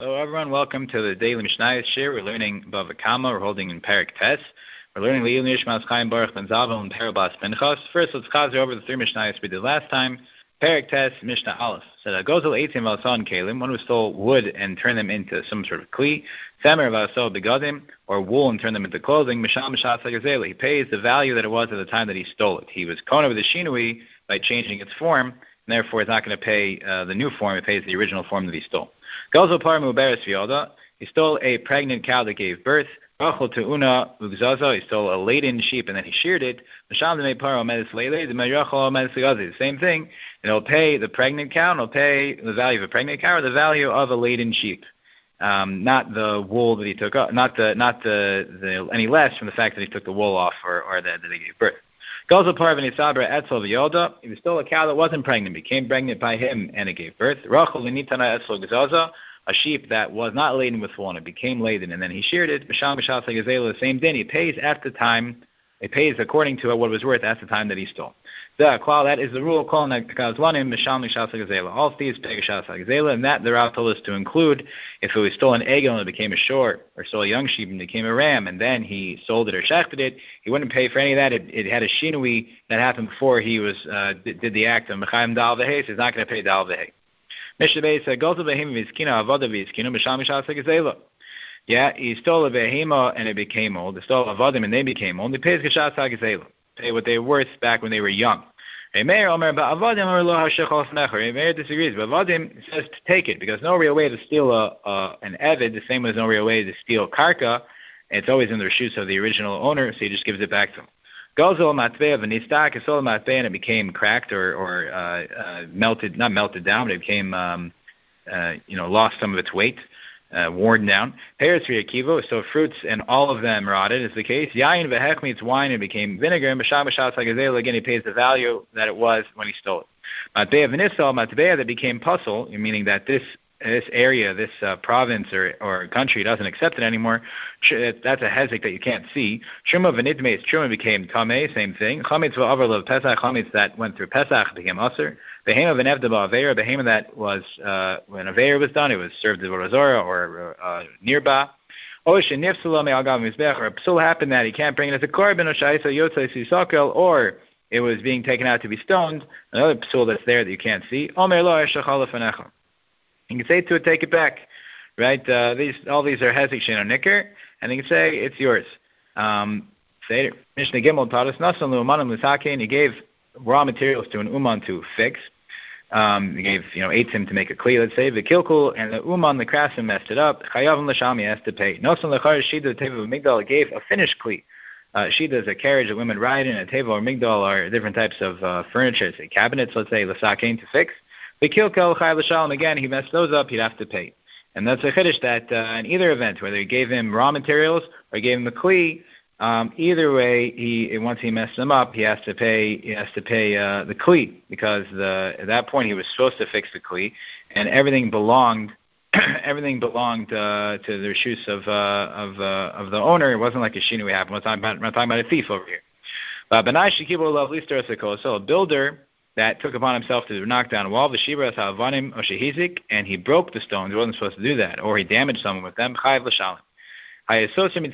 Hello everyone, welcome to the Daily Mishnayos Shir. We're learning Bava Kama, we're holding in Perek Tes. We're learning Le'il Nishmas Chaim Baruch Ben Zavel and Parabas Pinchas. First, let's chazer over the three Mishnayos we did last time. Perek Tes, Mishnah Aleph. So that goes to Eitzim Valson Kalim, one who stole wood and turned them into some sort of kli, Samer Valso Begadim, or wool and turned them into clothing, Mishal Mishat Sagazela. He pays the value that it was at the time that he stole it. He was kona with the shinui by changing its form, and therefore he's not going to pay the new form, he pays the original form that he stole. Gozo Parmu Beres Vioda, he stole a pregnant cow that gave birth. Rachel Teuna Ugzaza, he stole a laden sheep and then he sheared it. The same thing, and he'll pay the pregnant cow, and he'll pay the value of a pregnant cow or the value of a laden sheep. Not the wool that he took off, not the any less from the fact that he took the wool off or that he gave birth. Gozo Parvin Isabra Etzel Vioda, if he stole a cow that wasn't pregnant, became pregnant by him and it gave birth. Rachel Linitana Etzel Gzaza, a sheep that was not laden with wool and it became laden and then he sheared it. Mishal Mishat Sagazela, the same din, he pays at the time. It pays according to what it was worth at the time that he stole. That is the rule. All thieves pay Gashas Sagazela, and that the Rav told us to include if it was stolen egel and it became a short, or stole a young sheep and it became a ram, and then he sold it or shechted it, he wouldn't pay for any of that. It had a shinui that happened before he was did the act of Mechayim Dal V'Hei, so he's not going to pay Dal V'Hei. Yeah, he stole a behema and it became old. He stole avadim and they became old. He pays Gashas Sagazela, pay what they were worth back when they were young. Meir disagrees, but Avadim says to take it because no real way to steal an Evid, the same as no real way to steal Karka. It's always in the reshus of the original owner, so he just gives it back to him. Gozel matveya v'nistak, he stole the matveya and it became cracked or melted, not melted down, but it became lost some of its weight. Worn down. Pears for Yakivo, so fruits and all of them rotted is the case. Yain v'hech meets wine and became vinegar. And B'sham B'shat Sagazela, again, he pays the value that it was when he stole it. Matbeya v'nisal, Matbeya that became puzzle, meaning that this area, this province or country doesn't accept it anymore. That's a hezek that you can't see. Shuma v'nidmeis, Shuma became tameh, same thing. Chametz v'avar Pesach, chametz that went through Pesach became aser. Behema v'nevda ba'aveira, behema that was, when aveira was done, it was served as Borazora or nearby. Osh and nifsula me'agav mizbech, or psul happened that he can't bring it as a korban, or sha'isa yotzai sisakel, or it was being taken out to be stoned, another psul that's there that you can't see. Omer lo eshachal lefanecha. You can say to it, take it back, right? All these are hezek shein nicker, and you can say it's yours. Say Mishnah Gimel taught us nasan lu'umanim l'sakein. He gave raw materials to an uman to fix. He gave, eitzim to make a kli, let's say, the kilkul, and the uman, the craftsman, messed it up. Chayavim l'sham, he has to pay. Nosan l'char shida teva v'migdal, gave a finished kli. Shida is a carriage that women ride in. A teva or migdal are different types of furniture, say cabinets, let's say, l'sakein to fix. The kilkul chayav l'shalom, again, he messed those up, he'd have to pay. And that's a chiddush that in either event, whether he gave him raw materials or gave him a kli, either way, once he messed them up, he has to pay the kli, because at that point he was supposed to fix the kli, and everything belonged to the reshus of the owner. It wasn't like a shinu we have. We're not talking about a thief over here. But a builder that took upon himself to knock down a wall, and he broke the stones. He wasn't supposed to do that, or he damaged someone with them. Chayav l'shalom. If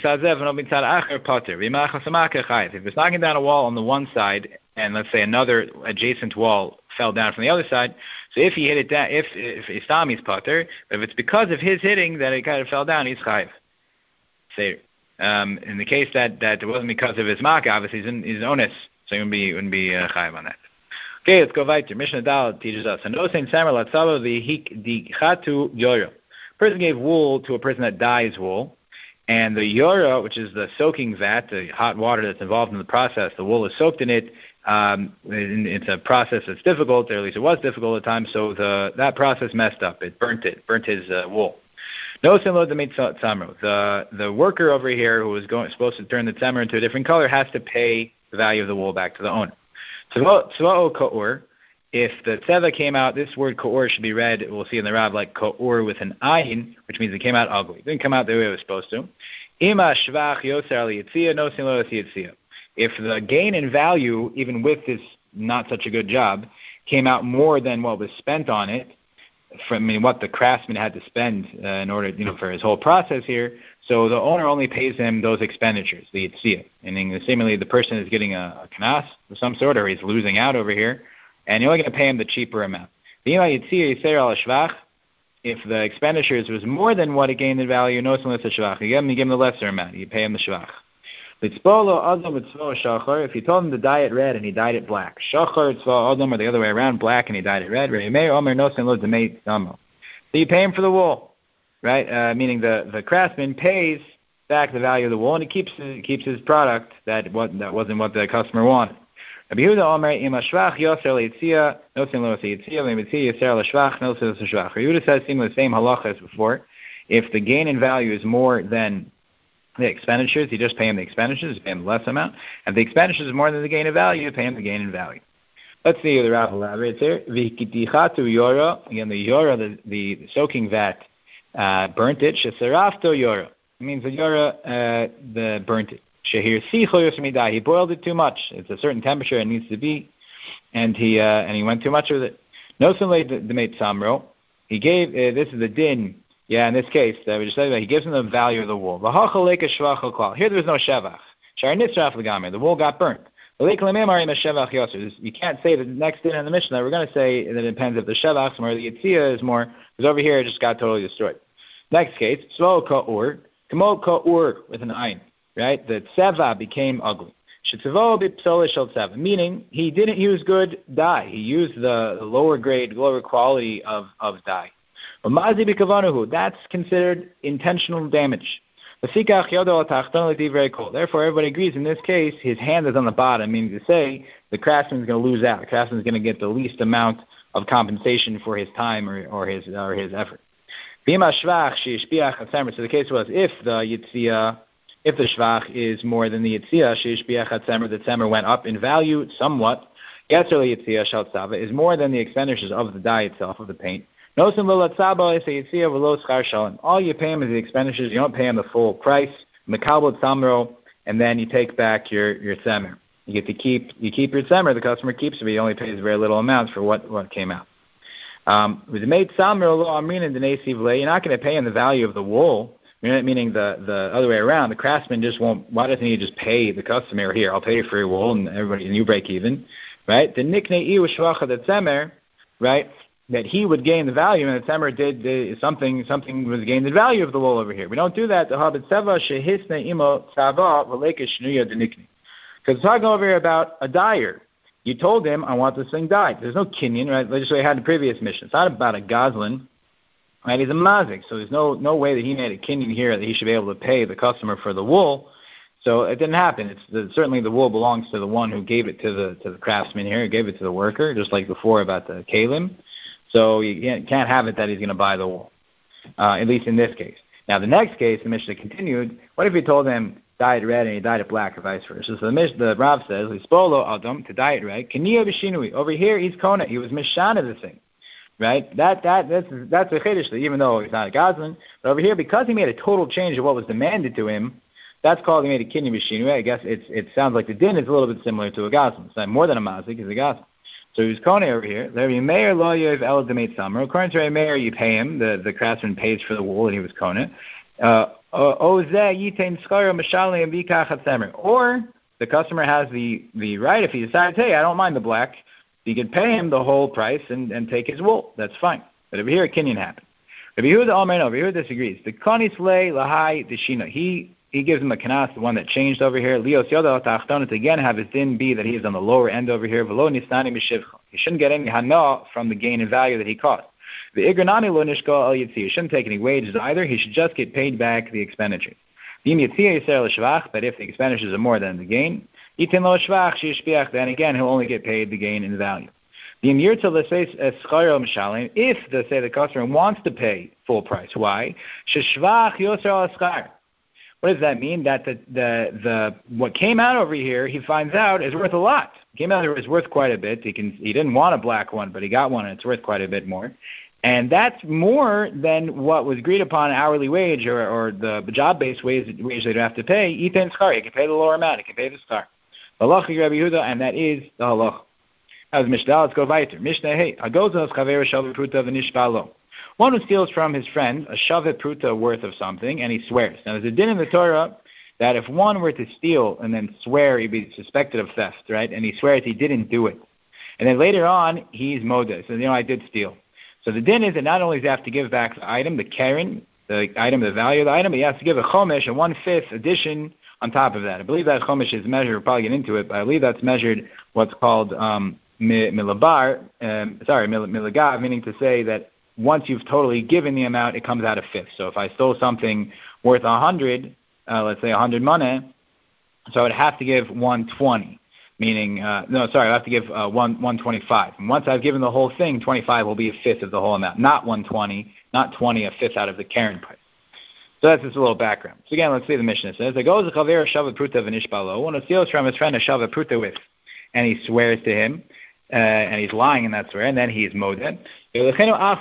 it's knocking down a wall on the one side, and let's say another adjacent wall fell down from the other side, so if he hit it down, if Istam is pater, but if it's because of his hitting that it kind of fell down, he's chayiv. Say, in the case that it wasn't because of his makkah, obviously he's onus, so he wouldn't be chayiv on that. Okay, let's go weiter. Mishnah Dal teaches us, and no saying samer latzava the chatu yora. Person gave wool to a person that dyes wool. And the yora, which is the soaking vat, the hot water that's involved in the process, the wool is soaked in it. It's a process that's difficult, or at least it was difficult at times, so that process messed up. It burnt his wool. No simlo the tzamru. The worker over here who was supposed to turn the tzamru into a different color has to pay the value of the wool back to the owner. Tzva'o ka'ur. If the tzeva came out, this word ka'ur should be read, we'll see in the Rav, like ka'ur with an ayin, which means it came out ugly. It didn't come out the way it was supposed to. Ima shvach yoser al yitzia, no sin lo yitzia. If the gain in value, even with this not such a good job, came out more than what was spent on it, what the craftsman had to spend in order, for his whole process here. So the owner only pays him those expenditures, the yitzia. And seemingly the person is getting a kanas of some sort, or he's losing out over here, and you're only going to pay him the cheaper amount. If the expenditures was more than what it gained in value, no, it's a shvach. You give him the lesser amount. You pay him the shvach. If you told him to dye it red and he dyed it black, shachar or the other way around, black and he dyed it red, so you pay him for the wool, right? Meaning the craftsman pays back the value of the wool and he keeps his product that wasn't what the customer wanted. Rabbi Yehuda says similar the same halacha as before. If the gain in value is more than the expenditures, you just pay him the expenditures, you pay him less amount. And if the expenditures is more than the gain in value, you pay him the gain in value. Let's see the Rav elaborates here. Again, the yora, the soaking vat, burnt it. Shesarafto yora. It means the yora burnt it. Shehir sicho yosemidai. He boiled it too much. It's a certain temperature it needs to be, and he went too much with it. Nosenle the mate samro. He gave this is the din. Yeah, in this case, we just said that he gives him the value of the wool. Here there was no shevach. The wool got burnt. You can't say the next din in the Mishnah. We're going to say that it depends if the shevach or the yitzia is more, because over here it just got totally destroyed. Next case, svo ka'ur, kamo ka'ur with an ayin, right? The tseva became ugly. Meaning he didn't use good dye. He used the lower grade, lower quality of dye. That's considered intentional damage. Therefore, everybody agrees in this case, his hand is on the bottom, meaning to say the craftsman is going to lose out. The craftsman is going to get the least amount of compensation for his time or his effort. So the case was if the shvach is more than the yitzia, the tzemer went up in value somewhat. Is more than the expenditures of the dye itself, of the paint. All you pay him is the expenditures. You don't pay him the full price. And then you take back your tzemer. You keep your tzemer. The customer keeps it, but he only pays very little amount for what came out. With the made tzemer, you're not going to pay him the value of the wool. Meaning the other way around. The craftsman just won't. Why doesn't he just pay the customer here? I'll pay you for your wool, and you break even, right? The niknei shvacha the tzemer, right? That he would gain the value, and the tzemer did something was gained the value of the wool over here. We don't do that. Because we're talking over here about a dyer. You told him, I want this thing dyed. There's no kinyan, right? Let's just say I had the previous mission. It's not about a goslin, right? He's a mazik, so there's no way that he made a kinyan here that he should be able to pay the customer for the wool. So it didn't happen. Certainly the wool belongs to the one who gave it to the craftsman here, who gave it to the worker, just like before about the kalim. So you can't have it that he's going to buy the wool, at least in this case. Now, the next case, the Mishnah continued, what if he told him dye it red and he dyed it black or vice versa? So the Rav says, Lispolo Adam, to dye it red, Kaniya B'shinui. Over here, he's Kona. He was Mishana the thing, right? That's a Chiddush, even though he's not a Goslin. But over here, because he made a total change of what was demanded to him, that's called he made a Kiniya B'shinui. I guess it sounds like the din is a little bit similar to a Goslin. It's not more than a Mazik, it's a Goslin. So he's Kone over here. According to Rabbi Meir, you pay him. The craftsman pays for the wool, and he was Kone. Or the customer has the right, if he decides, hey, I don't mind the black, he could pay him the whole price and take his wool. That's fine. But over here, a kinyan happened. Rabbi Yehuda disagrees. The Konis Le Lahai Deshina. He gives him a kanas, the one that changed over here. Leos Yoda Tachton to again have his din be that he is on the lower end over here. Velo Nisnani Mishivcha. He shouldn't get any hana from the gain in value that he cost. The Igranani Lo Nishko El Yitzi. He shouldn't take any wages either. He should just get paid back the expenditures. But if the expenditures are more than the gain, Itin Lo Shvach Shishpiach, then again he'll only get paid the gain in value. If the customer wants to pay full price, why? Sheshvach Yoser Al Askar. What does that mean? That the what came out over here, he finds out, is worth a lot. Came out here is worth quite a bit. He didn't want a black one, but he got one, and it's worth quite a bit more. And that's more than what was agreed upon hourly wage or the job-based wage that you have to pay. Iten schar, he can pay the lower amount. He can pay the schar. Halacha Rabbi Yehuda, and that is the halacha. That was Mishnah. Let's go weiter. Mishnah, hey, agozos chaver shal v'pruta v'nishbalo. One who steals from his friend a shavet pruta worth of something, and he swears. Now, there's a din in the Torah that if one were to steal and then swear, he'd be suspected of theft, right? And he swears he didn't do it. And then later on, he's modeh. So, I did steal. So the din is that not only does he have to give back the item, the keren, the item, the value of the item, but he has to give a chomesh, a 1/5 addition on top of that. I believe that chomesh is measured, we'll probably get into it, but I believe that's measured what's called milagav, meaning to say that once you've totally given the amount, it comes out a fifth. So if I stole something worth 100, let's say 100 money, so I would have to give 120. Meaning, I have to give 125. And once I've given the whole thing, 25 will be a fifth of the whole amount, not 120, not 20, a fifth out of the keren price. So that's just a little background. So again, let's see the Mishnah says, one who steals from his friend a shavet pruta with, and he swears to him, and he's lying in that swear, and then he is modeh. He'll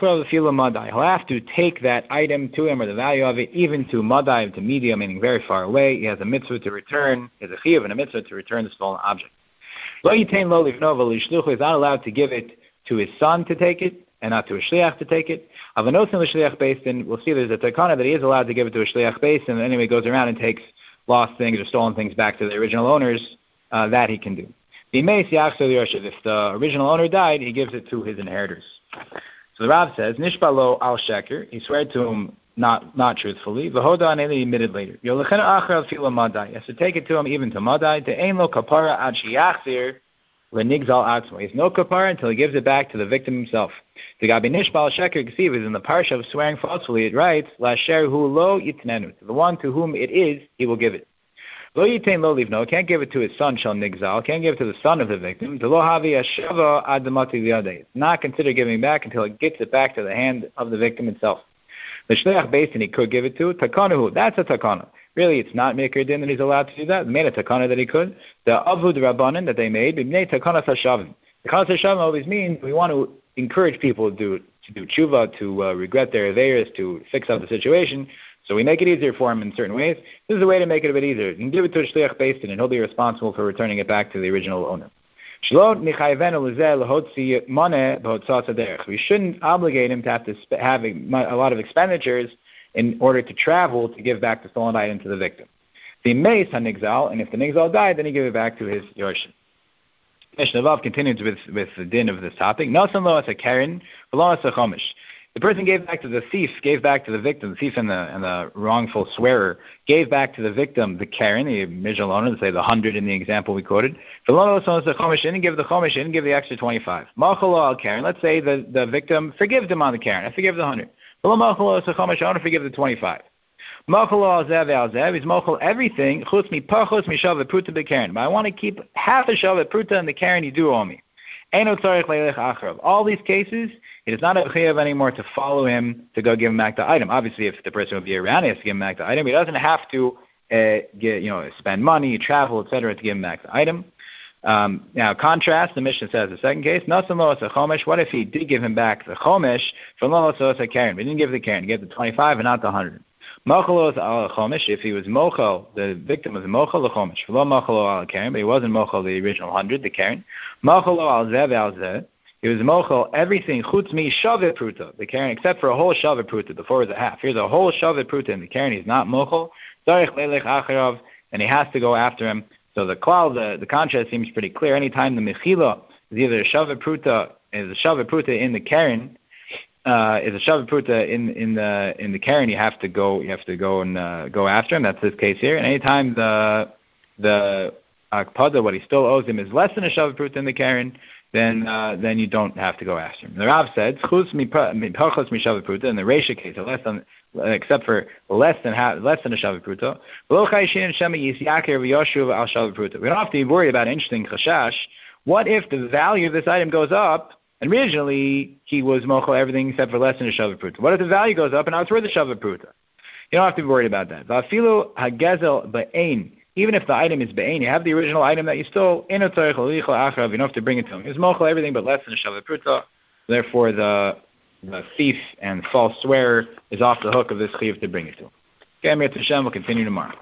have to take that item to him, or the value of it, even to madai, to media, meaning very far away. He has a mitzvah to return, he has a chiyuv and a mitzvah to return the stolen object. Lo yitain lo livnova l'shluchu is not allowed to give it to his son to take it, and not to a shliach to take it. Avanosin l'shliach beis din, we'll see there's a takana that he is allowed to give it to a shliach beis din, and anyway goes around and takes lost things or stolen things back to the original owners, that he can do. If the original owner died, he gives it to his inheritors. So the Rav says, Nishbalo al sheker, he swore to him not truthfully. V'hoda and he admitted later. He has to take it to him even to madai. Te'ein lo kapara ad sheyachzir lenigzal atzmo. He has no kapara until he gives it back to the victim himself. The Gabi Nishbal sheker k'siv is in the parsha of swearing falsely. It writes, Lasher hu lo yitnenu. To the one to whom it is, he will give it. Lo yitain lo livno, can't give it to his son shal nigzal, can't give it to the son of the victim. Lo havi ashava ad damati liadei. Not consider giving back until it gets it back to the hand of the victim itself. The shliach beis din he could give it to takanahu. That's a takana. Really, it's not maker din that he's allowed to do that. They made a takana that he could. The avud rabbanan that they made, b'nei takana hashavim. Takana hashavim always means we want to encourage people to do tshuva, to regret their aveiros, to fix up the situation. So we make it easier for him in certain ways. This is a way to make it a bit easier. You can give it to a shliach beis din, and he'll be responsible for returning it back to the original owner. We shouldn't obligate him to have a lot of expenditures in order to travel to give back the stolen item to the victim. The meis hanigzal, and if the nigzal died, then he give it back to his yorshim. Mishnah Vav continues with the din of this topic. Nosan lo as a keren, v'lo as a chomish. The person gave back to the thief, gave back to the victim, the thief and the wrongful swearer, gave back to the victim the keren, the original owner, let's say the 100 in the example we quoted. Didn't give the chomish, didn't give the extra 25. Machalo al keren, let's say the victim forgives him on the keren, I forgive the 100. I want to forgive the 25. Machalo al zev al zev, he's machal everything, chutz mi pachos mi shavet pruta b'keren, but I want to keep half a shavet pruta in the keren you do owe me. All these cases, it is not a chayav anymore to follow him to go give him back the item. Obviously, if the person would be around, he has to give him back the item. He doesn't have to spend money, travel, etc., to give him back the item. Now, contrast, the Mishnah says the second case, Nasan lo as a chomesh. What if he did give him back the chomesh from lo as a keren? He didn't give the keren, he gave the 25 and not the 100. Mochalo al chomesh, if he was mochal, the victim was mochal the chomesh. Lo mochalo al keren, but he wasn't mochal the original 100, the keren. Mochalo al zev al zev. He was mochal everything chutz mi shavet pruta, the keren, except for a whole shavet pruta. Before it was a half. Here's a whole shavet pruta in the keren. He's not mochal. Zarich leilech acharav, and he has to go after him. So the klal, the contrast seems pretty clear. Anytime the mechila is either a shavet pruta, is a shavet pruta in the keren, is a shavet pruta in the keren, you have to go and go after him. That's this case here. And anytime the akpada, what he still owes him, is less than a shavet pruta in the keren, then you don't have to go after him. The Rav said, "Chutz mi pachos mi shavet pruta," in the reisha case, except for less than a shavet pruta. We don't have to be worried about an interesting chashash. What if the value of this item goes up? And originally, he was mochel everything except for less than a shavet pruta. What if the value goes up and now it's worth a shavet pruta? You don't have to be worried about that. V'afilu hagezel ba'ein. Even if the item is ba'ein, you have the original item that you stole. You don't have to bring it to him. He was mochel everything but less than a shavet pruta. Therefore, the thief and false swearer is off the hook of this chiyuv to bring it to him. Okay, Amir Tashem will continue tomorrow.